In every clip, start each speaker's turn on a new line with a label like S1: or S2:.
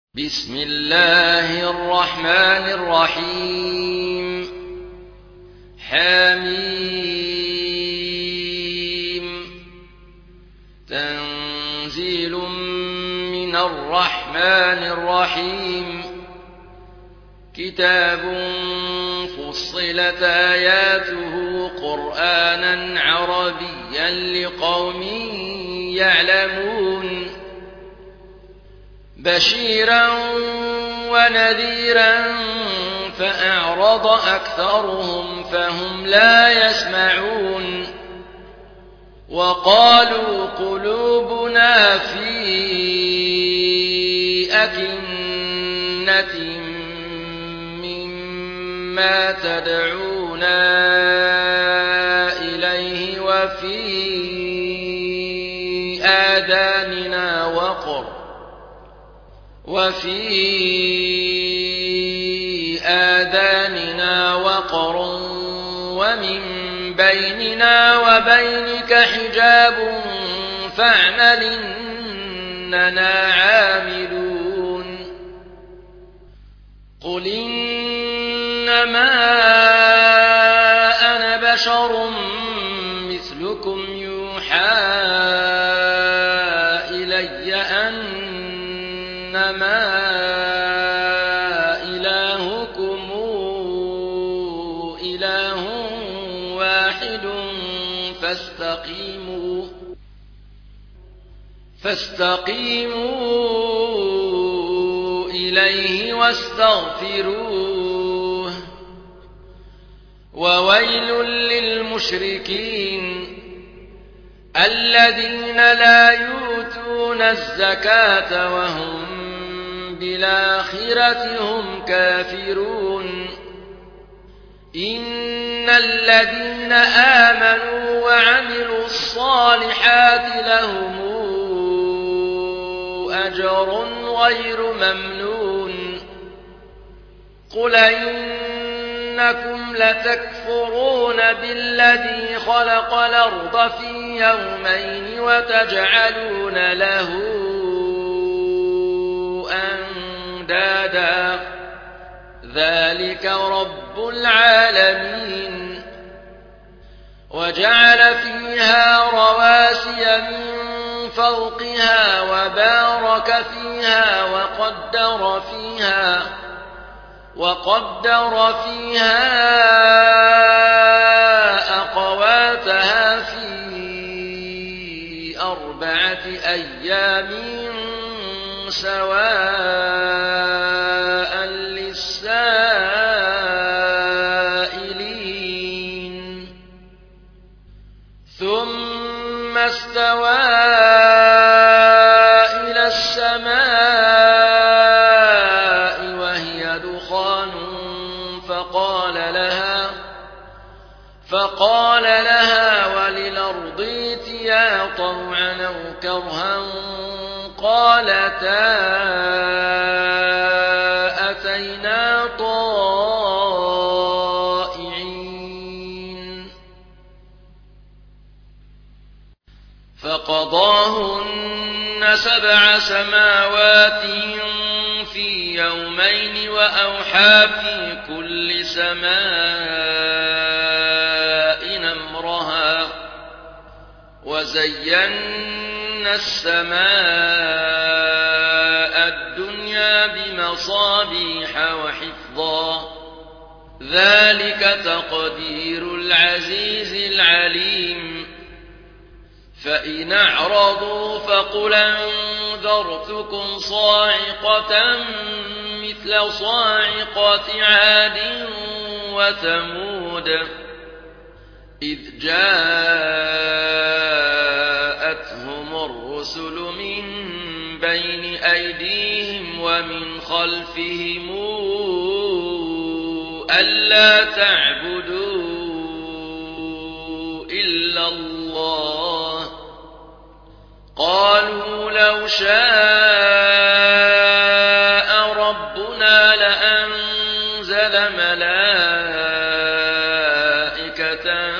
S1: بسم الله الرحمن الرحيم حميم تنزيل من الرحمن الرحيم كتاب فصلت آياته قرآنا عربيا لقوم يعلمون بشيرا ونذيرا فأعرض أكثرهم فهم لا يسمعون وقالوا قلوبنا في أكنة مما تدعونا إليه وفي آذاننا وقر ومن بيننا وبينك حجاب فاعمل إننا عاملون قل إنما أنا بشر مثلكم يوحى إلي أنما إلهكم إله واحد فاستقيموا إليه واستغفروه وويل للمشركين الذين لا يؤتون الزكاة وهم بالآخرة هم كافرون إن الذين آمنوا وعملوا الصالحات لهم أجر غير ممنون قل إنكم لتكفرون بالذي خلق الأرض في يومين وتجعلون له أندادا ذلك رب العالمين وجعل فيها رواسي من فوقها وبارك فيها وقدر فيها أقواتها في 4 أيام سواء للسائلين ثم استوى إلى السماء وهي دخان فقال لها وللأرض ائتيا طوعا أو كرها قالتا أتينا طائعين فقضاهن 7 سماوات في يومين وأوحى في كل سماء أمرها وزينا السماء الدنيا بمصابيح وحفظا ذلك تقدير العزيز العليم فإن أعرضوا فقل أنذرتكم صاعقة مثل صاعقة عاد وثمود إذ جاءتهم الرسل من بين أيديهم ومن خلفهم ألا تعبدوا إلا الله قالوا لو شاء ربنا لأنزل ملائكة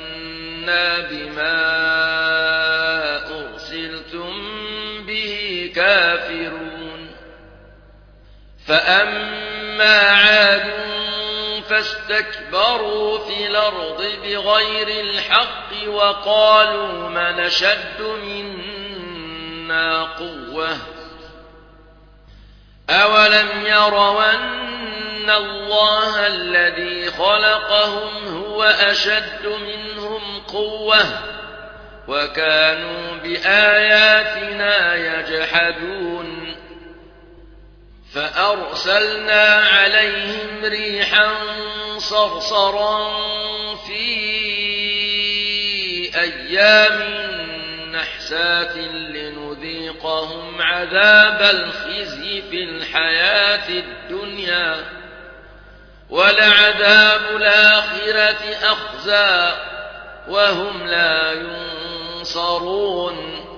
S1: فإنا بما أرسلتم به كافرون فأما عاد فاستكبروا في الأرض بغير الحق وقالوا من أشد منا قوة أولم يروا أن الله الذي خلقهم هو أشد منهم قوة وكانوا بآياتنا يجحدون فأرسلنا عليهم ريحا صرصرا في أيام نحسات لنذيقهم عذاب الخزي في الحياة الدنيا ولعذاب الآخرة أخزى وهم لا ينصرون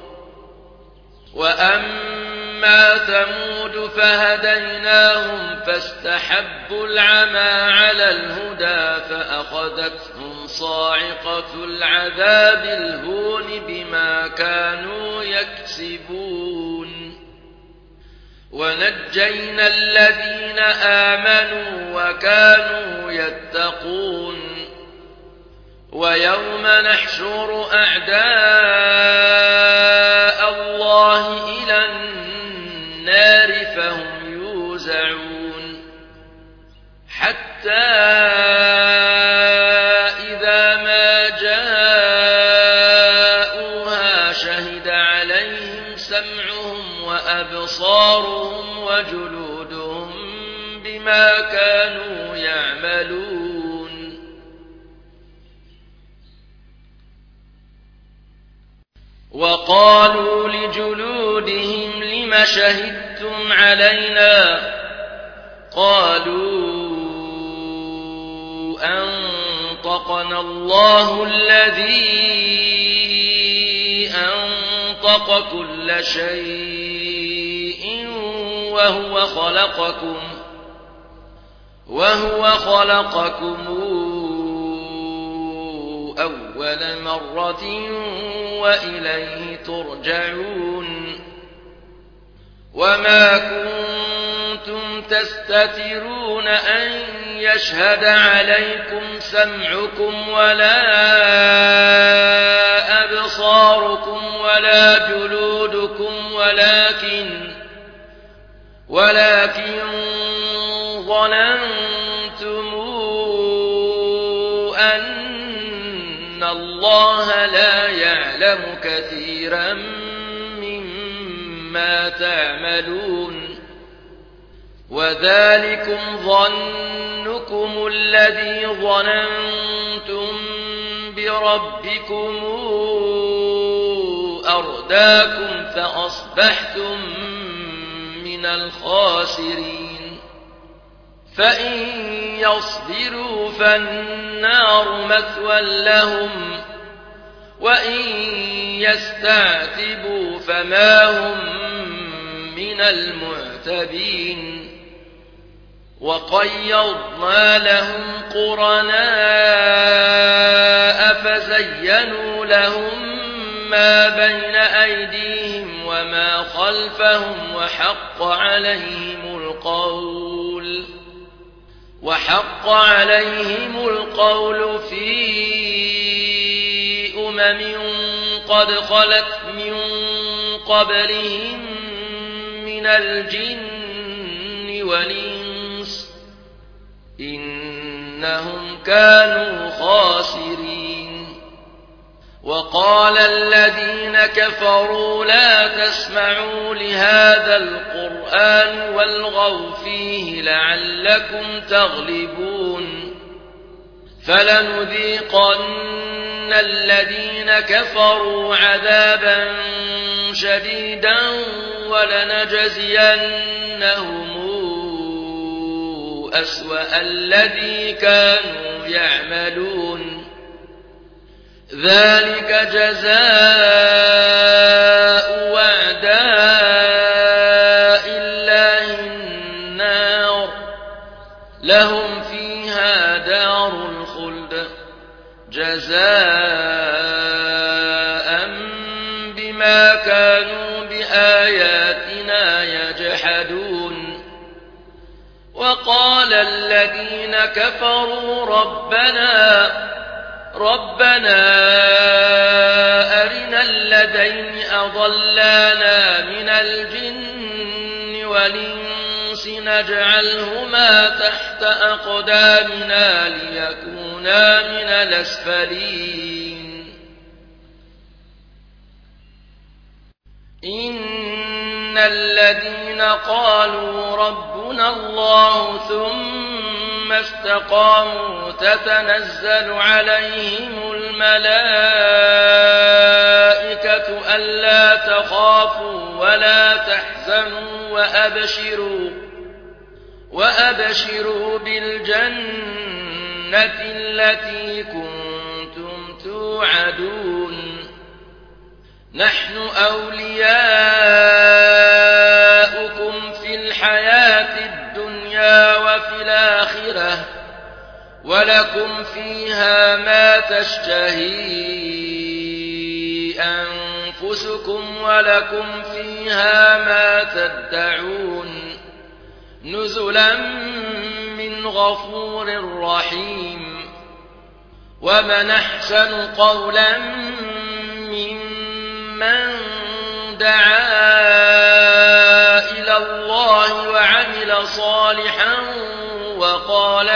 S1: وأما ثمود فهديناهم فاستحبوا العمى على الهدى فأخذتهم صاعقة العذاب الهون بما كانوا يكسبون ونجينا الذين آمنوا وكانوا يتقون ويوم نحشر أعداء الله إلى النار فهم يوزعون حتى إذا ما جاءوها شهد عليهم سمعهم وأبصارهم وجلودهم بما كانوا يعملون وقالوا لجلودهم لم شهدتم علينا قالوا أنطقنا الله الذي أنطق كل شيء وهو خلقكم أول مرة وإليه ترجعون وما كنتم تستترون أن يشهد عليكم سمعكم ولا أبصاركم ولا جلودكم ولكن ظننتم أن الله لا يعلم كثيرا مما تعملون وذلكم ظنكم الذي ظننتم بربكم أرداكم فأصبحتم من الخاسرين فإن يصبروا فالنار مثوى لهم وإن يستعتبوا فما هم من المعتبين وقيضنا لهم قرناء فزينوا لهم ما بين أيديهم وما خلفهم وحق عليهم القول في قد خلت من قبلهم من الجن والإنس إنهم كانوا خاسرين وقال الذين كفروا لا تسمعوا لهذا القرآن والغوا فيه لعلكم تغلبون فلنذيقن الذين كفروا عذابا شديدا ولنجزينهم أسوأ الذي كانوا يعملون ذلك جزاء أعداء الله النار لهم فيها دار الخلد جزاء بما كانوا بآياتنا يجحدون وقال الذين كفروا ربنا أرنا الذين أضلانا من الجن والإنس نجعلهما تحت أقدامنا ليكونا من الأسفلين إن الذين قالوا ربنا الله ثم استقاموا تتنزل عليهم الملائكة ألا تخافوا ولا تحزنوا وأبشروا بالجنة التي كنتم توعدون نحن أولياؤكم في الحياة الدنيا وفي الآخرة ولكم فيها ما تشتهي أنفسكم ولكم فيها ما تدعون نزلا من غفور رحيم ومن أحسن قولا ممن دعا إلى الله وعمل صالحا وقال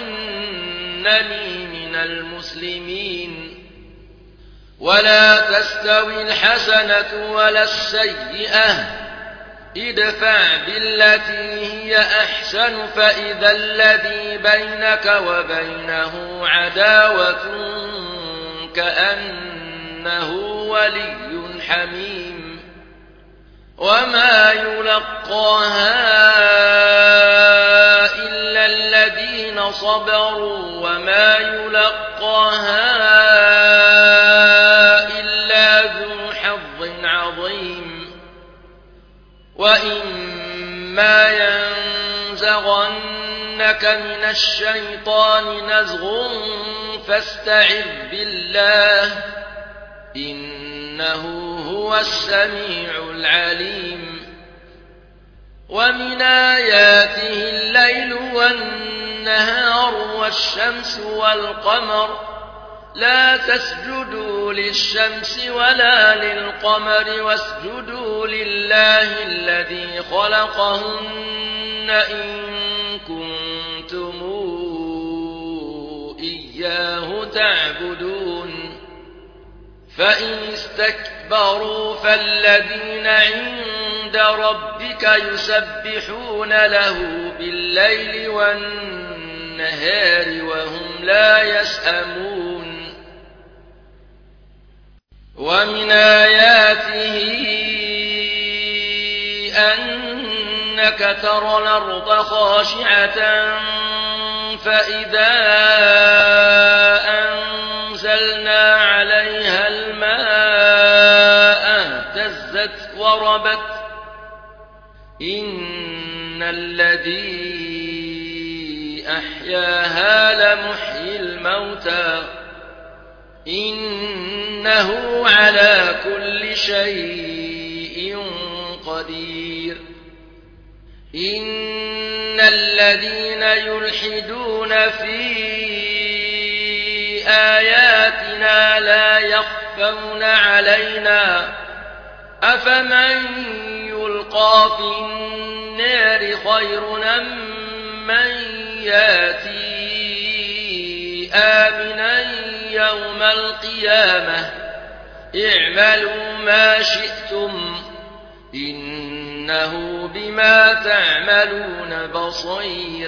S1: إنني من المسلمين ولا تستوي الحسنة ولا السيئة ادفع بالتي هي أحسن فإذا الذي بينك وبينه عداوة كأنه ولي حميم وما يلقاها إلا الذين صبروا وما يلقاها إلا ذو حظ عظيم وإما ينزغنك من الشيطان نزغ فاستعذ بالله إنه هو السميع العليم ومن آياته الليل والنهار والشمس والقمر لا تسجدوا للشمس ولا للقمر واسجدوا لله الذي خلقهن إن كنتم إياه تعبدون فإن استكبروا فالذين عند ربك يسبحون له بالليل والنهار وهم لا يسأمون ومن آياته أنك ترى الأرض خاشعة فإذا أنزلنا عليها الماء اهتزت وربت إن الذي أحياها لمحيي الموتى إنه على كل شيء قدير إن الذين يلحدون في آياتنا لا يخفون علينا أفمن يلقى في النار خير من ياتي آمنا يوم القيامة اعملوا ما شئتم إنه بما تعملون بصير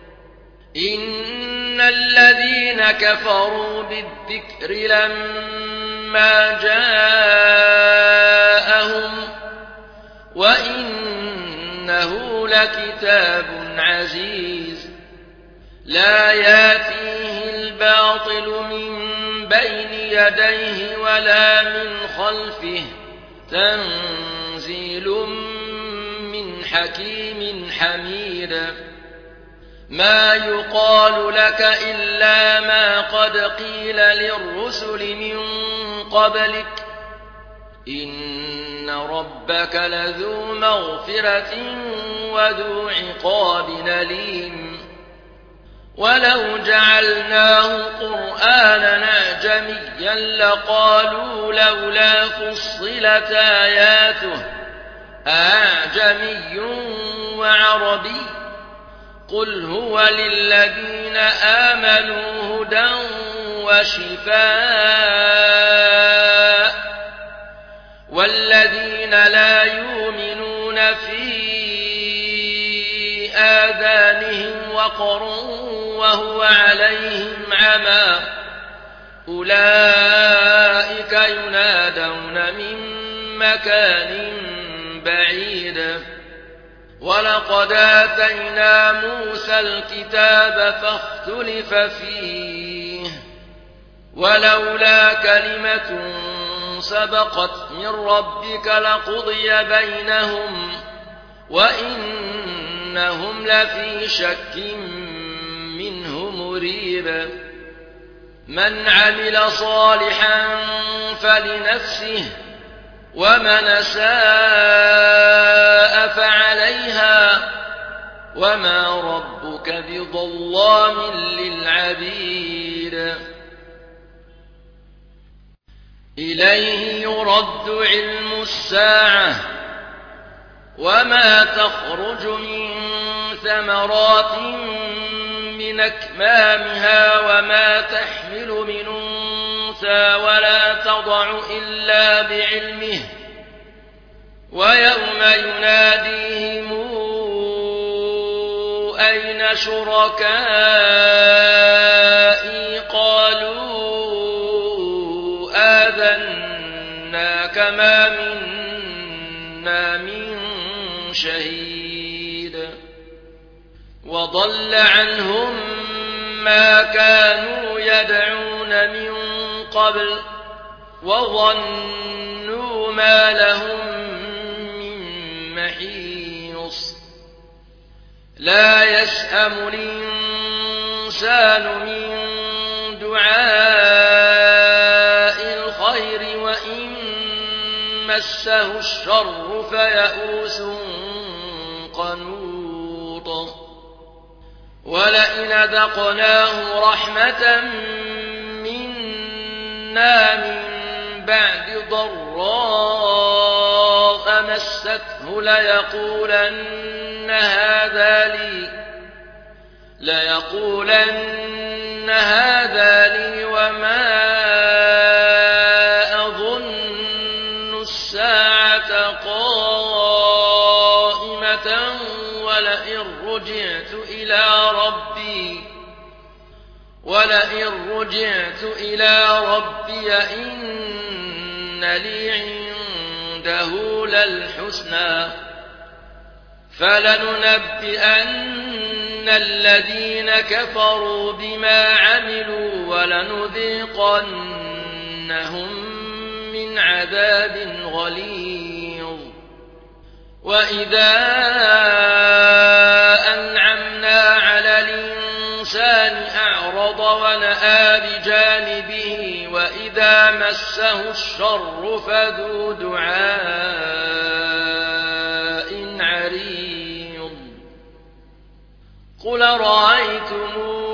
S1: إن الذين كفروا بالذكر لما جاءهم وإنه لكتاب عزيز لا ياتيه الباطل من بين يديه ولا من خلفه تنزيل من حكيم حميد ما يقال لك إلا ما قد قيل للرسل من قبلك إن ربك لذو مغفرة وذو عقاب أليم ولو جعلناه قرآنا أعجميا لقالوا لولا فصلت آياته أعجمي وعربي قل هو للذين آمنوا هدى وشفاء والذين لا يؤمنون في آذانهم وقر وهو عليهم عمى أولئك ينادون من مكان بعيد ولقد آتينا موسى الكتاب فاختلف فيه ولولا كلمة سبقت من ربك لقضي بينهم وإنهم لفي شك منه مريب من عمل صالحا فلنفسه ومن أساء فعليها وما ربك بظلام للعبيد إليه يرد علم الساعة وما تخرج من ثمرات من أكمامها وما تحمل من أنثى ولا تضع إلا بعلمه ويوم يناديهم أين شركائي قالوا آذناك ما منا من شهيد وضل عنهم ما كانوا يدعون من قبل وظنوا ما لهم من محيص لا يسأم الإنسان من دعاء الخير وإن مسه الشر فيئوس قنوط ولئن أذقناه رحمة منا من بعد ضراء مسته ليقولن هذا لي وما أظن الساعة قائمة ولئن رجعت إلى ربي إن لي عنده للحسنى فلننبئن الذين كفروا بما عملوا ولنذيقنهم من عذاب غليظ وإذا أنعمنا على الإنسان أعرض ونأى بجانبه وإذا مسه الشر فذو دعاء عريض قل رأيتم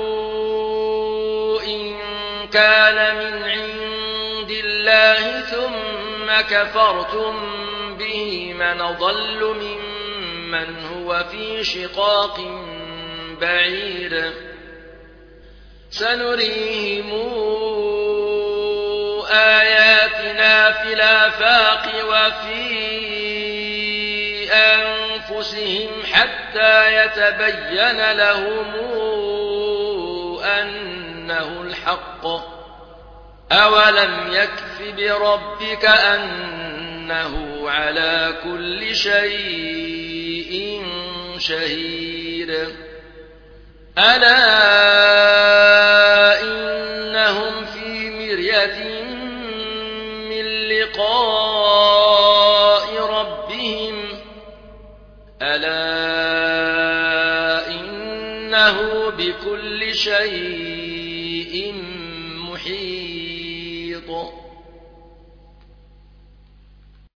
S1: إن كان من عند الله ثم كفرتم به من أضل ممن هو في شقاق بعيد سنريهم آياتنا في الآفاق وفي أنفسهم حتى يتبين لهم أنه الحق أولم يكف بربك أنه على كل شيء شهيد ألا إنهم في مرية من لقاء ربهم ألا إنه بكل شيء